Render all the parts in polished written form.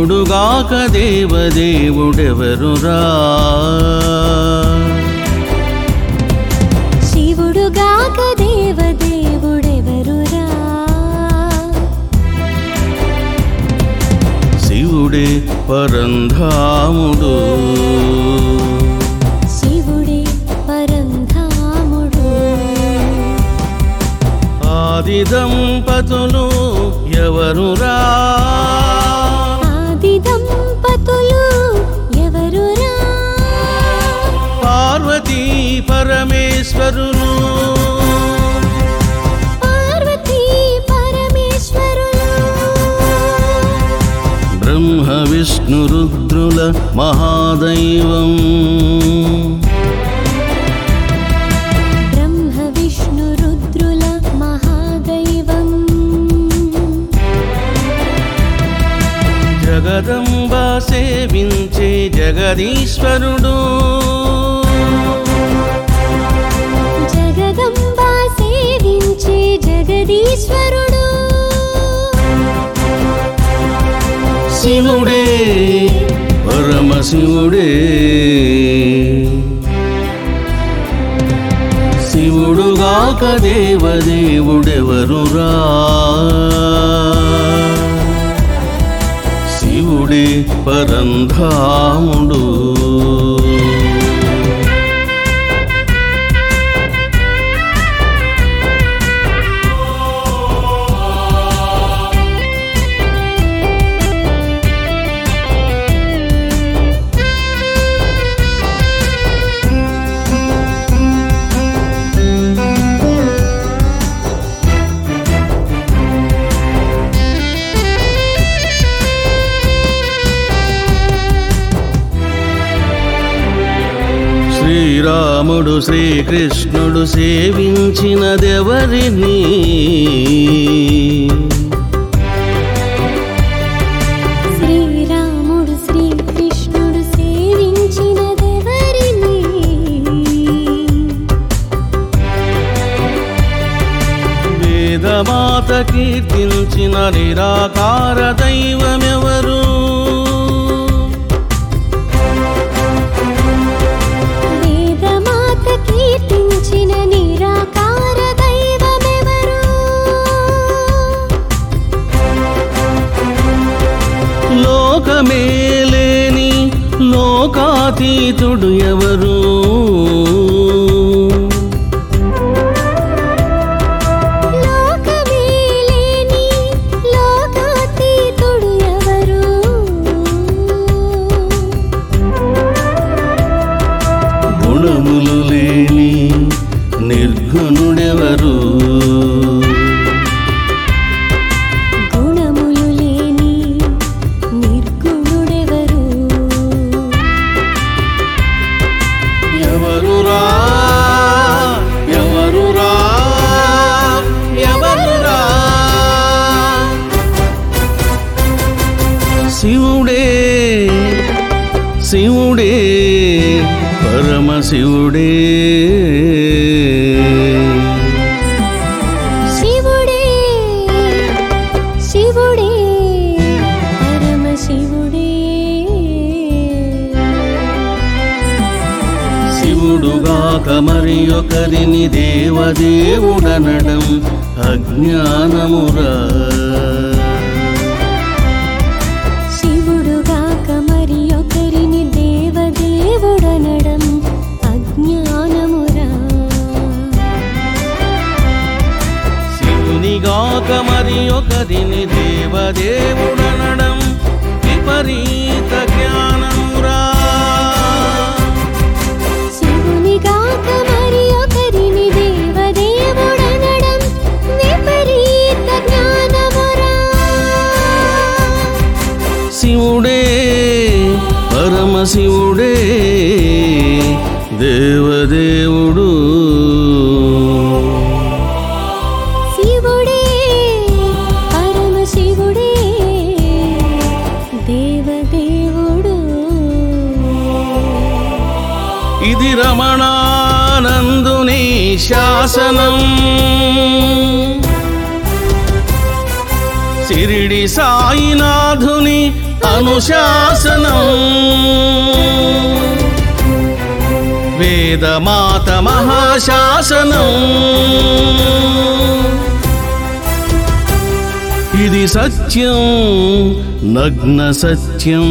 శివుడుగాక దేవదేవుడెవరురా శివుడుగాక దేవదేవుడెవరురా శివుడే పరంధాముడు శివుడే పరంధాముడు ఆది దంపతులు ఎవరురా ఆది దంపతులు ఎవరురా పార్వతీ పరమేశ్వరులు పార్వతీ పరమేశ్వరులు బ్రహ్మ విష్ణు రుద్రుల మహాదైవం బ్రహ్మ విష్ణు రుద్రుల మహాదైవం జగదంబ సేవించే జగదీశ్వరుడు జగదంబ సేవించే జగదీశ్వరుడు శివుడే పరమశివుడే శివుడుగాక దేవదేవుడెవరురా శివుడే పరంధాముడు శ్రీరాముడు శ్రీకృష్ణుడు సేవించినదెవరిని శ్రీరాముడు శ్రీకృష్ణుడు సేవించినదెవరిని వేదమాత కీర్తించిన నిరాకార దైవమెవరు వేదమాత కీర్తించిన నిరాకార దైవమెవరు లోకమేలేని లోకాతీతుడు ఎవరు లోకమేలేని లోకాతీతుడు ఎవరు గుణములు లేని నిర్గుణుడెవరు గుణములు లేని నిర్గుణుడెవరు ఎవరురా ఎవరురా ఎవరురా శివుడే శివుడే పరమశివుడే శివుడే శివుడే పరమశివుడే శివుడుగాక మరి ఒకరిని దేవదేవుడనడం అజ్ఞానమురా శివుడుగాక మరి ఒకరిని దేవదేవుడనడం అజ్ఞానమురా శివునిగాక మరి ఒకరిని దేవదేవుడనడం విపరీత జ్ఞానమురా శివునిగాక మరి ఒకరిని దేవదేవుడనడం విపరీత జ్ఞానమురా శివుడే పరమశివుడే దేవదేవుడు శివుడే పరమశివుడే దేవదేవుడు ఇది రమణానందుని శాసనం షిరిడి సాయినాథుని అనుశాసనం వేదమాత మహాశాసనం ఇది సత్యం నగ్న సత్యం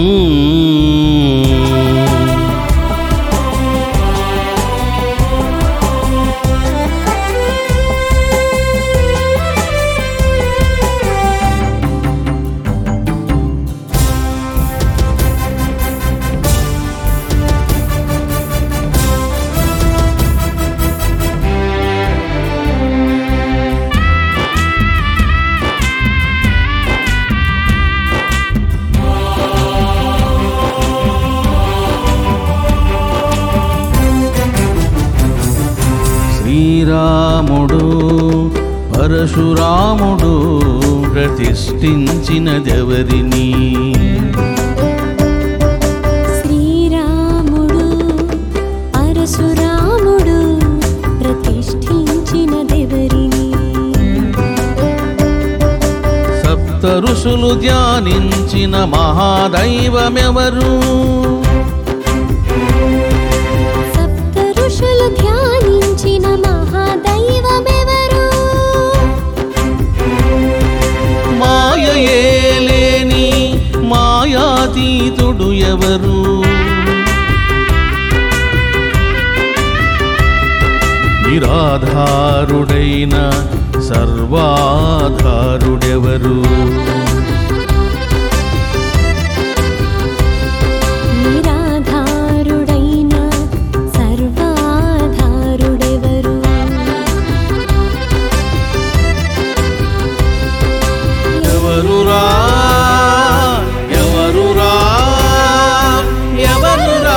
శ్రీరాముడు పరశురాముడు ప్రతిష్ఠించినదెవరిని శ్రీరాముడు పరశురాముడు ప్రతిష్ఠించినదెవరిని సప్త ఋషులు ధ్యానించిన మహాదైవమెవరు సప్త ఋషులు ధ్యానించిన మహాదైవమెవరు మాయయే లేని మాయాతీతుడు ఎవరు నిరాధారుడైన సర్వాధారుడెవరు నిరాధారుడైన సర్వాధారుడెవరు ఎవరురా ఎవరురా ఎవరురా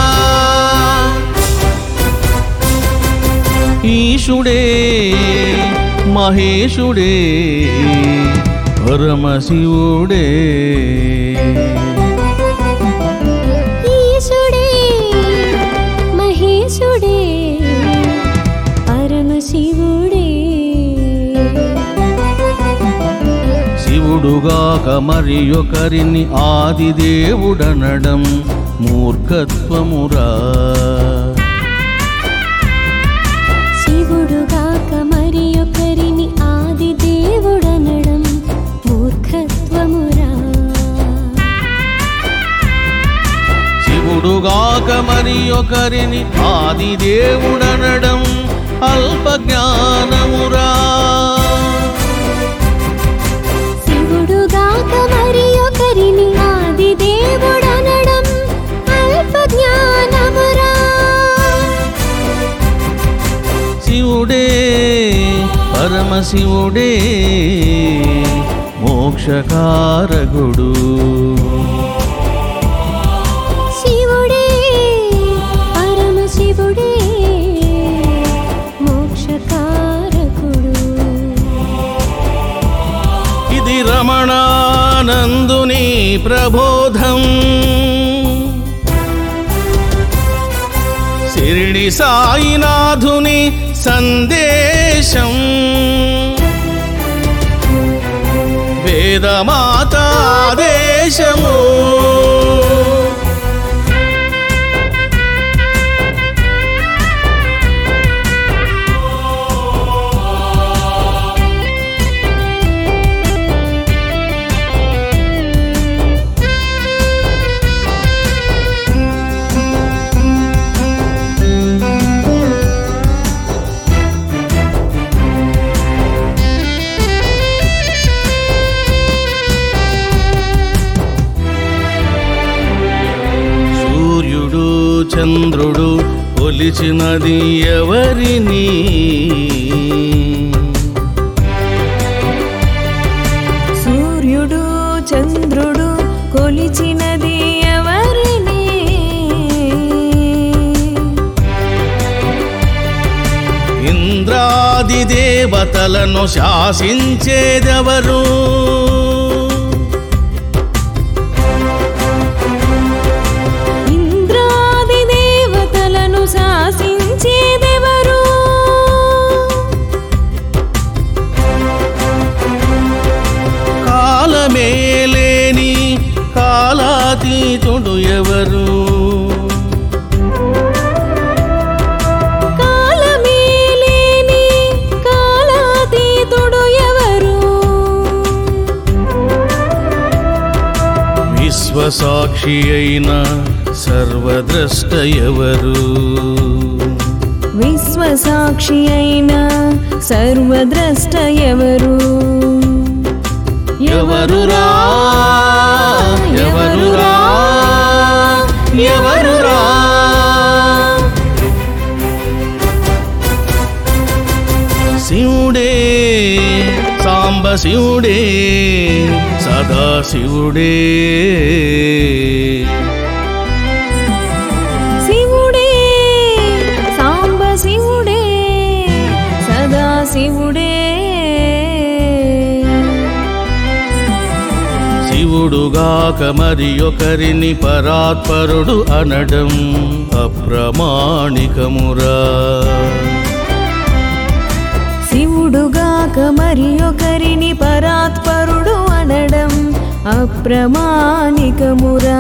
ఈశుడే మహేశుడే పరమశివుడే ఈశుడే మహేశుడే పరమశివుడే శివుడుగాక మరి ఒకరిని ఆదిదేవుడనడం మూర్ఖత్వమురా శివుడుగాక మరి ఒకరిని ఆది దేవుడనడం మూర్ఖత్వమురా శివుడుగాక మరి ఒకరిని ఆదిదేవుడనడం అల్పజ్ఞానమురా శివుడుగాక మరి ఒకరిని ఆది దేవుడనడం అల్పజ్ఞానమురా శివుడే పరమశివుడే మోక్షకారకుడు శివుడే పరమశివుడే మోక్షకారకుడు ఇది రమణానందుని ప్రబోధం షిరిడి సాయినాథుని సందేశం వేదమాత ఆదేశము చంద్రుడు కొలిచినది ఎవరిని సూర్యుడు చంద్రుడు కొలిచినది ఎవరిని ఇంద్రాది దేవతలను శాసించేదెవరు శాసించేదెవరు కాలమేలేని కాలాతీతుడు ఎవరు? కాలమేలేని కాలాతీతుడు ఎవరు? విశ్వసాక్షి అయిన సర్వద్రష్ట ఎవరు? విశ్వసాక్షి అయిన సర్వద్రష్ట ఎవరు? ఎవరురా ఎవరురా ఎవరురా? శివుడే సాంబ శివుడే సదా శివుడే. శివుడే సాంబ శివుడే సదా శివుడే. శివుడుగాక మరి ఒకరిని పరాత్పరుడు అనడం అప్రమాణికమురా. శివుడుగాక మరి ఒకరిని పరాత్పరుడు అనడం అప్రమాణికమురా.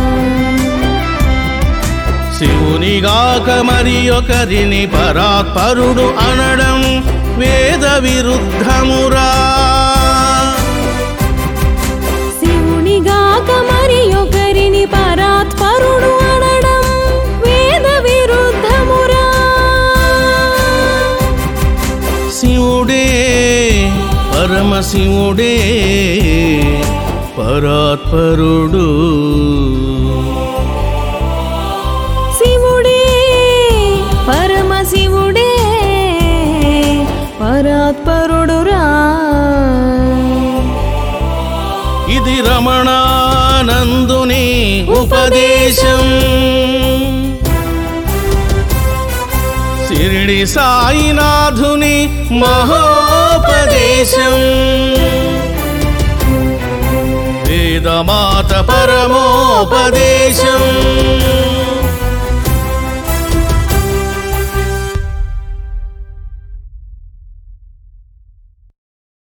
శివునిగాక మరి ఒకరిని పరాత్పరుడు అనడం వేద విరుద్ధమురా. శివునిగాక మరి ఒకరిని పరాత్పరుడు అనడం వేద విరుద్ధమురా. శివుడే పరమశివుడే పరాత్పరుడు. శివుడే పరమశివుడే పరాత్పరుడురా. ఇది రమణానందుని ఉపదేశం. షిరిడి సాయినాథుని మహోపదేశం. వేదమాత పరమోపదేశం.